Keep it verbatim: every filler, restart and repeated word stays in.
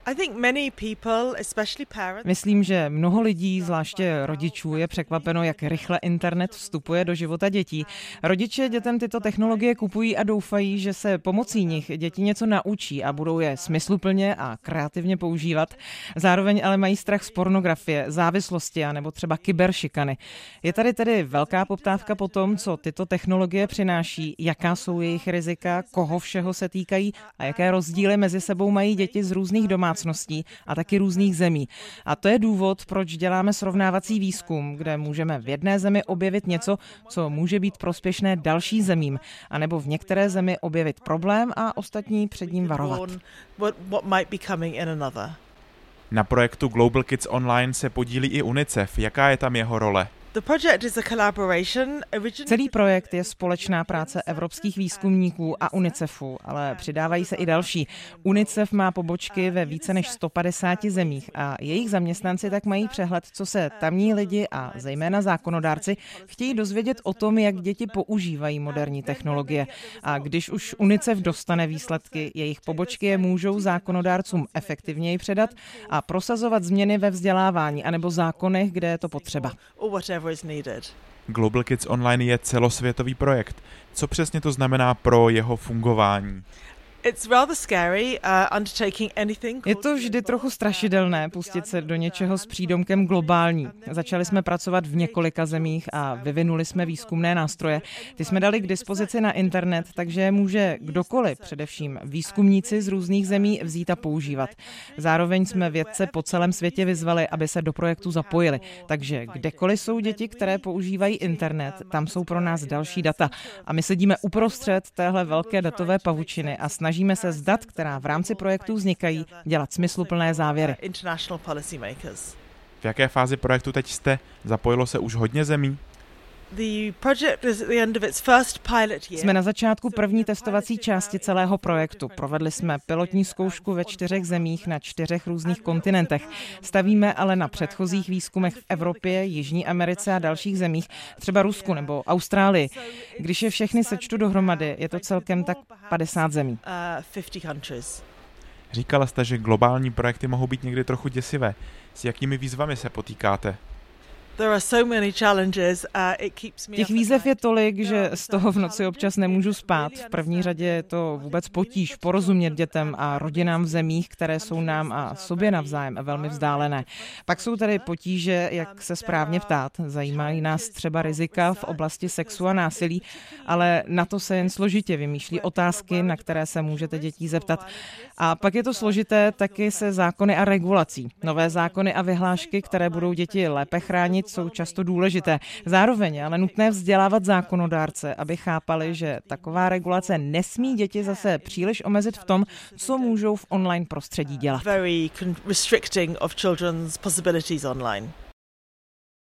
Myslím, že mnoho lidí, zvláště rodičů, je překvapeno, jak rychle internet vstupuje do života dětí. Rodiče dětem tyto technologie kupují a doufají, že se pomocí nich děti něco naučí a budou je smysluplně a kreativně používat. Zároveň ale mají strach z pornografie, závislosti a nebo třeba kyberšikany. Je tady tedy velká poptávka po tom, co tyto technologie přináší, jaká jsou jejich rizika, koho všeho se týkají a jaké rozdíly mezi sebou mají děti z různých domácností a taky různých zemí. A to je důvod, proč děláme srovnávací výzkum, kde můžeme v jedné zemi objevit něco, co může být prospěšné další zemím, anebo v některé zemi objevit problém a ostatní před ním varovat. Na projektu Global Kids Online se podílí i UNICEF. Jaká je tam jeho role? Celý projekt je společná práce evropských výzkumníků a UNICEFu, ale přidávají se i další. UNICEF má pobočky ve více než sto padesáti zemích a jejich zaměstnanci tak mají přehled, co se tamní lidi a zejména zákonodárci chtějí dozvědět o tom, jak děti používají moderní technologie. A když už UNICEF dostane výsledky, jejich pobočky je můžou zákonodárcům efektivněji předat a prosazovat změny ve vzdělávání anebo zákonech, kde je to potřeba. Global Kids Online je celosvětový projekt. Co přesně to znamená pro jeho fungování? Je to vždy trochu strašidelné pustit se do něčeho s přídomkem globální. Začali jsme pracovat v několika zemích a vyvinuli jsme výzkumné nástroje. Ty jsme dali k dispozici na internet, takže je může kdokoliv, především výzkumníci z různých zemí, vzít a používat. Zároveň jsme vědce po celém světě vyzvali, aby se do projektu zapojili. Takže kdekoliv jsou děti, které používají internet, tam jsou pro nás další data. A my sedíme uprostřed téhle velké datové pavučiny a snažíme Snažíme se z dat, která v rámci projektu vznikají, dělat smysluplné závěry. V jaké fázi projektu teď jste? Zapojilo se už hodně zemí? Jsme na začátku první testovací části celého projektu. Provedli jsme pilotní zkoušku ve čtyřech zemích na čtyřech různých kontinentech. Stavíme ale na předchozích výzkumech v Evropě, Jižní Americe a dalších zemích, třeba Rusku nebo Austrálii. Když je všechny sečtu dohromady, je to celkem tak padesát zemí. Říkala jste, že globální projekty mohou být někdy trochu děsivé. S jakými výzvami se potýkáte? Těch výzev je tolik, že z toho v noci občas nemůžu spát. V první řadě je to vůbec potíž porozumět dětem a rodinám v zemích, které jsou nám a sobě navzájem velmi vzdálené. Pak jsou tady potíže, jak se správně ptát. Zajímají nás třeba rizika v oblasti sexu a násilí, ale na to se jen složitě vymýšlí otázky, na které se můžete dětí zeptat. A pak je to složité taky se zákony a regulací. Nové zákony a vyhlášky, které budou děti lépe chránit, jsou často důležité. Zároveň ale nutné vzdělávat zákonodárce, aby chápali, že taková regulace nesmí děti zase příliš omezit v tom, co můžou v online prostředí dělat. Very restricting of children's possibilities online.